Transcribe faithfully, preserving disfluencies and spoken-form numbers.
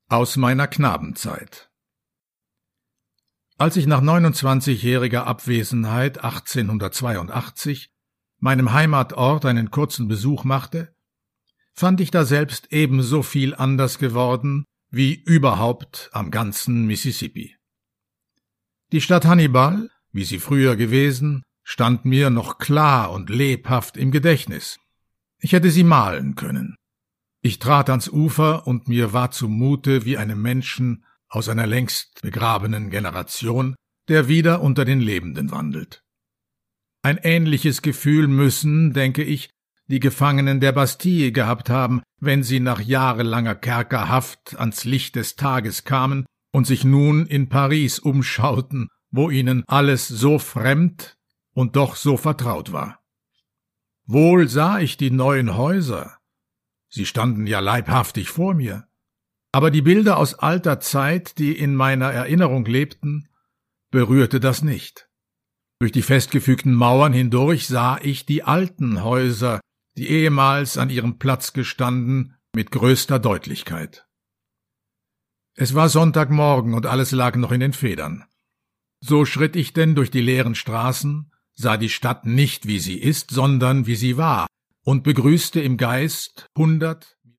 Aus meiner Knabenzeit. Als ich nach neunundzwanzigjähriger Abwesenheit achtzehnhundertzweiundachtzig meinem Heimatort einen kurzen Besuch machte, fand ich daselbst ebenso viel anders geworden wie überhaupt am ganzen Mississippi. Die Stadt Hannibal, wie sie früher gewesen, stand mir noch klar und lebhaft im Gedächtnis. Ich hätte sie malen können. Ich trat ans Ufer und mir war zumute wie einem Menschen aus einer längst begrabenen Generation, der wieder unter den Lebenden wandelt. Ein ähnliches Gefühl müssen, denke ich, die Gefangenen der Bastille gehabt haben, wenn sie nach jahrelanger Kerkerhaft ans Licht des Tages kamen und sich nun in Paris umschauten, wo ihnen alles so fremd und doch so vertraut war. Wohl sah ich die neuen Häuser, sie standen ja leibhaftig vor mir, aber die Bilder aus alter Zeit, die in meiner Erinnerung lebten, berührte das nicht. Durch die festgefügten Mauern hindurch sah ich die alten Häuser, die ehemals an ihrem Platz gestanden, mit größter Deutlichkeit. Es war Sonntagmorgen und alles lag noch in den Federn. So schritt ich denn durch die leeren Straßen, sah die Stadt nicht, wie sie ist, sondern wie sie war, und begrüßte im Geist hundert,